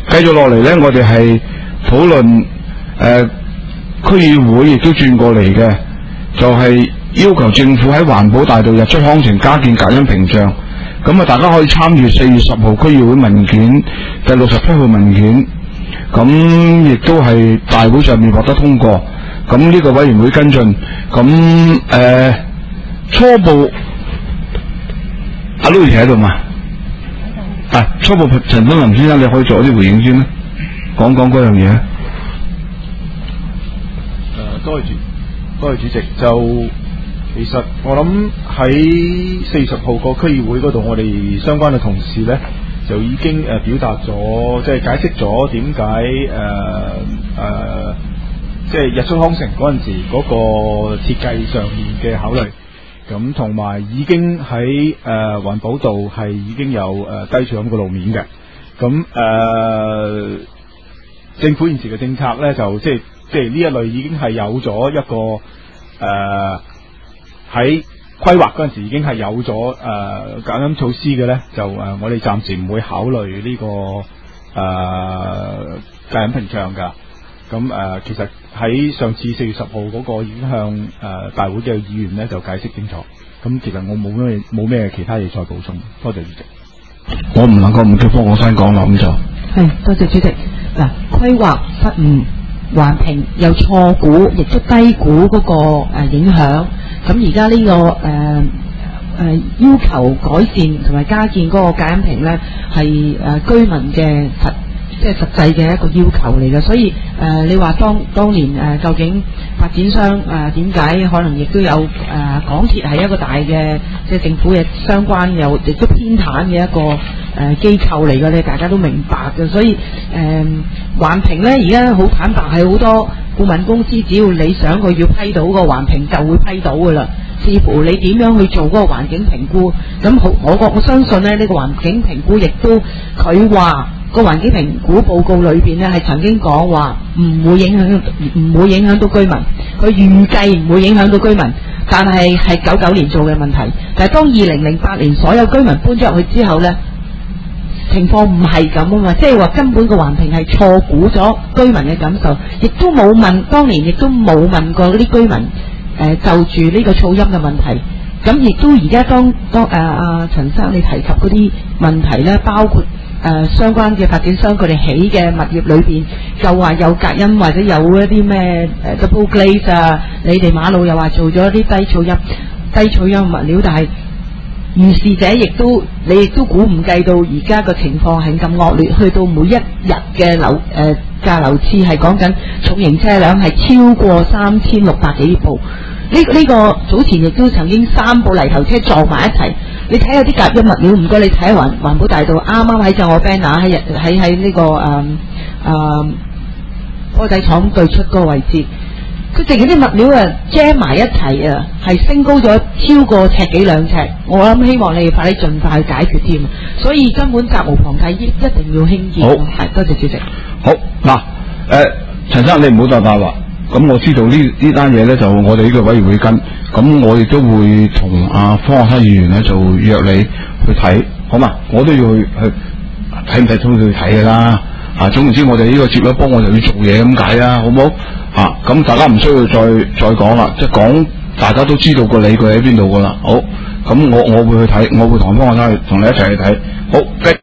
繼續落嚟咧，我哋係討論區議會亦都轉過嚟嘅，就係要求政府喺環保大道日出康城加建隔音屏障。咁啊，大家可以參與4月10號區議會文件第67號文件，咁亦都係大會上面獲得通過。咁呢個委員會跟進。咁初步阿 Louis 喺度嘛？初步陳東林先生，你可以做啲回應先啦，講講嗰樣嘢。 多謝主席。就其實我諗喺4月10號個區議會嗰度，我哋相關嘅同事咧就已經表達咗，即係解釋咗點解即係日出康城嗰陣時嗰個設計上面嘅考慮，咁同埋已經喺環保道係已經有低噪音嘅路面嘅，咁政府現時嘅政策咧就即係呢一類已經係有咗一個喺規劃嗰陣時已經係有咗隔音措施嘅咧，就我哋暫時唔會考慮呢個隔音屏障㗎。咁其實喺上次4月10號嗰個已經向大會嘅議員咧就解釋清楚。咁其實我冇咩其他嘢再補充。多謝主席。 我唔能夠唔叫方國珊講啦，咁就係多謝主席。嗱，規劃失誤、環評又錯估，亦都低估嗰個影響。咁而家呢個要求改善同埋加建嗰個隔音屏咧，係居民嘅即係實際嘅一個要求嚟嘅，所以你話當年究竟發展商點解可能亦都有港鐵係一個大嘅即係政府嘅相關又亦都偏袒嘅一個機構嚟嘅咧，大家都明白嘅，所以環評咧而家好坦白係好多顧問公司，只要你想佢要批到個環評就會批到噶啦，視乎你點樣去做嗰個環境評估。咁好，我相信咧呢個環境評估亦都佢話。個環境評估報告裏邊咧係曾經講話唔會影響到居民，佢預計唔會影響到居民，但係99年做嘅問題。但係當2008年所有居民搬咗入去之後咧，情況唔係咁啊嘛，即係話根本個環評係錯估咗居民嘅感受，亦都冇問，當年亦都冇問過嗰啲居民就住呢個噪音嘅問題。咁亦都而家當陳生你提及嗰啲問題咧，包括相關嘅發展商佢哋起嘅物業裏邊，就話有隔音或者有一啲咩double glaze 啊，你哋馬路又話做咗一啲低噪音物料，但係如是者你亦都估唔計到而家個情況係咁惡劣，去到每一日嘅價樓次係講緊重型車輛係超過3600幾部。呢個早前亦都曾經3部泥頭車撞埋一齊，你睇下啲隔音物料，唔該你睇下環保大道啱啱喺正我 banner 喺呢個波仔廠對出嗰個位置，佢淨係啲物料jam 埋一齊啊，係升高咗超過1幾2尺，我諗希望你哋快啲盡快去解決添，所以根本責無旁貸，一定要興建。好，係多謝主席。 好嗱，陳生你唔好再答啦。咁我知道呢單嘢咧就我哋呢個委員會跟，咁我亦都會同阿方國珊議員咧就約你去睇，好嘛？我都要去睇唔睇都要去睇㗎啦。總言之我哋呢個接咗幫我就要做嘢咁解啦，好唔好？咁大家唔需要再講啦，即係講大家都知道個理據喺邊度㗎啦。好，咁我會去睇，我會同方國珊同你一齊去睇。好。